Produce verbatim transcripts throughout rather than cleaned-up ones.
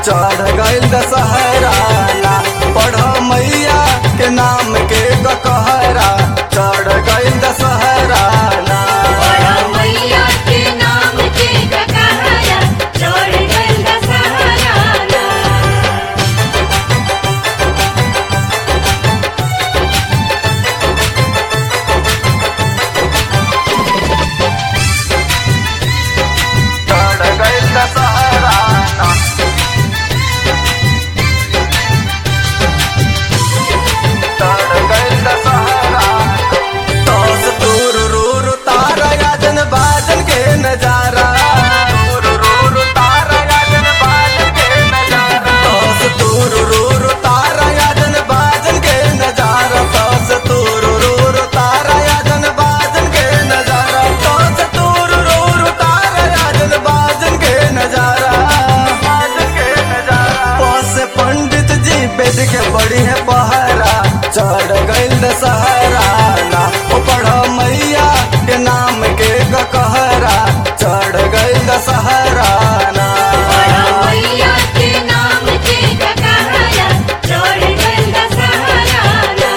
चढ़ गइल दशहरा ना पढ़ मैया के नाम के कहरा चढ़ गइल दशहरा ना मैया के नाम के कहरा चढ़ गइल दशहरा ना। चढ़ गइल दशहरा ना चढ़ गइल दशहरा तोस दूर रूर तारा याजन बाजन के नजारा दूर रूर तारा याजन बाजन के नजारा तोस दूर रूर तारा याजन बाजन के नजारा तोस दूर रूर तारा याजन बाजन के नजारा तोस दूर रूर तारा याजन बाजन के नजारा बाजन के नजारा पोस पंडित जी बेद के बड़ी है पहरा चढ़ गइल दशहरा ना ओ पढ़ मैया के नाम के कहरा चढ़ गइल दशहरा ना मैया के नाम के कहरा चढ़ गइल दशहरा ना।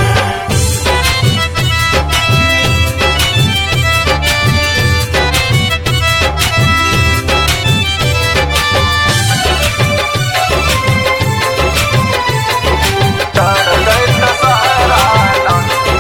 चढ़ गइल दशहरा ना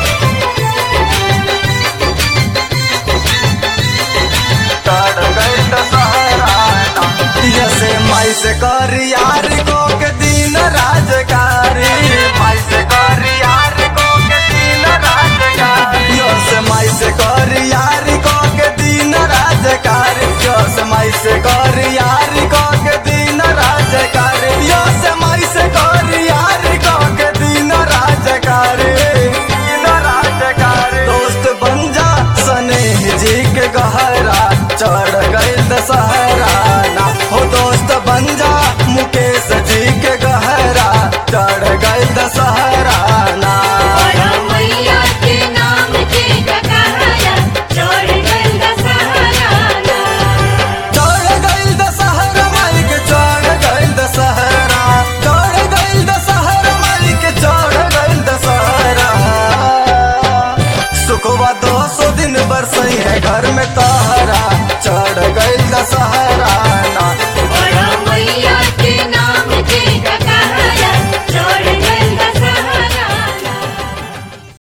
चढ़ गइल दशहरा ना यसे माई से कर यार को के दिन राजकारी माई से कर यार को के दिन राजकारी यसे माई से कर यार को के दिन राजकारी यसे माई से कर यार को के दिन राजकारी यसे माई से कर यार को के दिन राजकारी दिन राजकारी दोस्त बन जा स्नेह जी के गहरा चढ़ गइल दशहरा ना हो दोस्त बन जा मुकेश जी के गहरा चढ़ गइल दशहरा ना मैया के नाम के कहरा चढ़ गइल दशहरा ना। चढ़ गइल दशहरा माई के चढ़ गइल दशहरा चढ़ गइल दशहरा माई के चढ़ गइल दशहरा सुखवा दो सौ दिन बरसई है घर में तहरा चढ़ गइल दशहरा